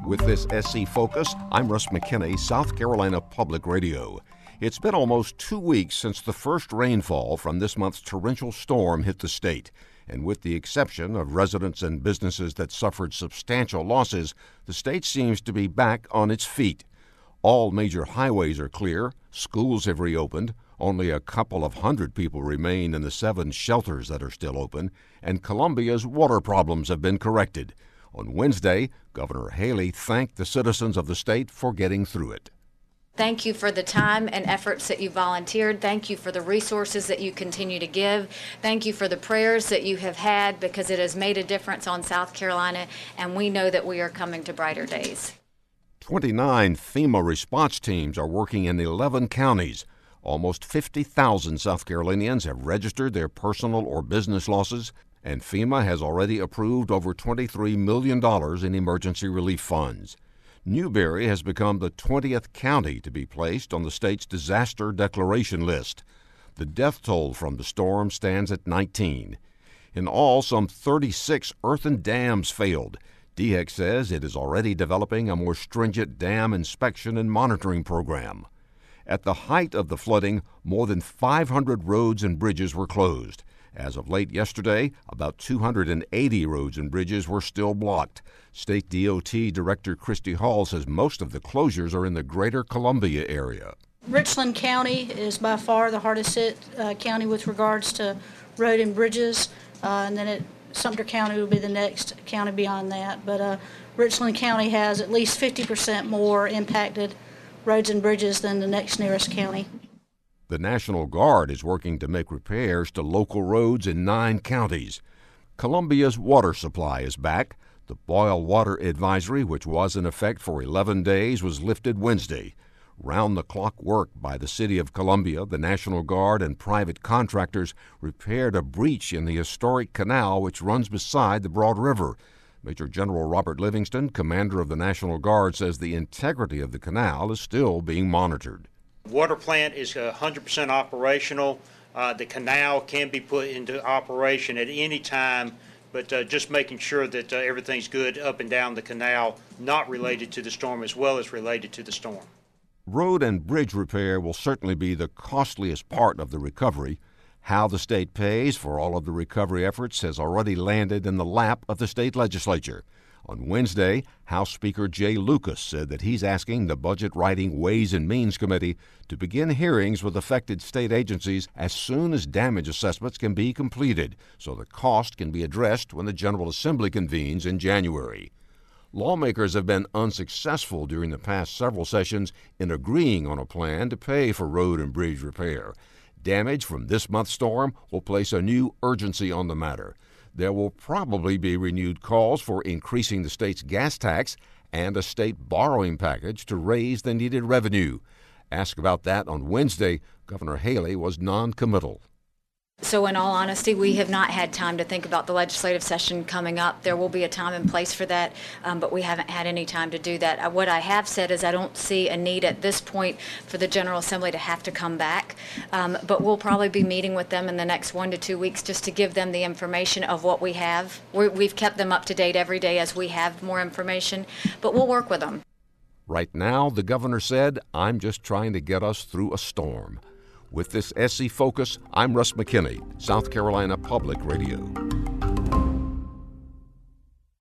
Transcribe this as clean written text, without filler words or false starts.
With this SC Focus, I'm Russ McKinney, South Carolina Public Radio. It's been almost 2 weeks since the first rainfall from this month's torrential storm hit the state. And with the exception of residents and businesses that suffered substantial losses, the state seems to be back on its feet. All major highways are clear, schools have reopened, only a couple of hundred people remain in the 7 shelters that are still open, and Columbia's water problems have been corrected. On Wednesday, Governor Haley thanked the citizens of the state for getting through it. Thank you for the time and efforts that you volunteered. Thank you for the resources that you continue to give. Thank you for the prayers that you have had, because it has made a difference on South Carolina, and we know that we are coming to brighter days. 29 FEMA response teams are working in 11 counties. Almost 50,000 South Carolinians have registered their personal or business losses, and FEMA has already approved over $23 million in emergency relief funds. Newberry has become the 20th county to be placed on the state's disaster declaration list. The death toll from the storm stands at 19. In all, some 36 earthen dams failed. DHEC says it is already developing a more stringent dam inspection and monitoring program. At the height of the flooding, more than 500 roads and bridges were closed. As of late yesterday, about 280 roads and bridges were still blocked. State DOT Director Christy Hall says most of the closures are in the greater Columbia area. Richland County is by far the hardest hit county with regards to road and bridges, and then Sumter County will be the next county beyond that. But Richland County has at least 50% more impacted roads and bridges than the next nearest county. The National Guard is working to make repairs to local roads in 9 counties. Columbia's water supply is back. The boil water advisory, which was in effect for 11 days, was lifted Wednesday. Round-the-clock work by the City of Columbia, the National Guard, and private contractors repaired a breach in the historic canal which runs beside the Broad River. Major General Robert Livingston, commander of the National Guard, says the integrity of the canal is still being monitored. Water plant is 100% operational. The canal can be put into operation at any time, but just making sure that everything's good up and down the canal, not related to the storm as well as related to the storm. Road and bridge repair will certainly be the costliest part of the recovery. How the state pays for all of the recovery efforts has already landed in the lap of the state legislature. On Wednesday, House Speaker Jay Lucas said that he's asking the Budget Writing Ways and Means Committee to begin hearings with affected state agencies as soon as damage assessments can be completed, so the cost can be addressed when the General Assembly convenes in January. Lawmakers have been unsuccessful during the past several sessions in agreeing on a plan to pay for road and bridge repair. Damage from this month's storm will place a new urgency on the matter. There will probably be renewed calls for increasing the state's gas tax and a state borrowing package to raise the needed revenue. Asked about that on Wednesday, Governor Haley was non-committal. So in all honesty, we have not had time to think about the legislative session coming up. There will be a time and place for that, but we haven't had any time to do that. What I have said is I don't see a need at this point for the General Assembly to have to come back, but we'll probably be meeting with them in the next 1 to 2 weeks just to give them the information of what we have. We've kept them up to date every day as we have more information, but we'll work with them. Right now, the governor said, "I'm just trying to get us through a storm." With this SC Focus, I'm Russ McKinney, South Carolina Public Radio.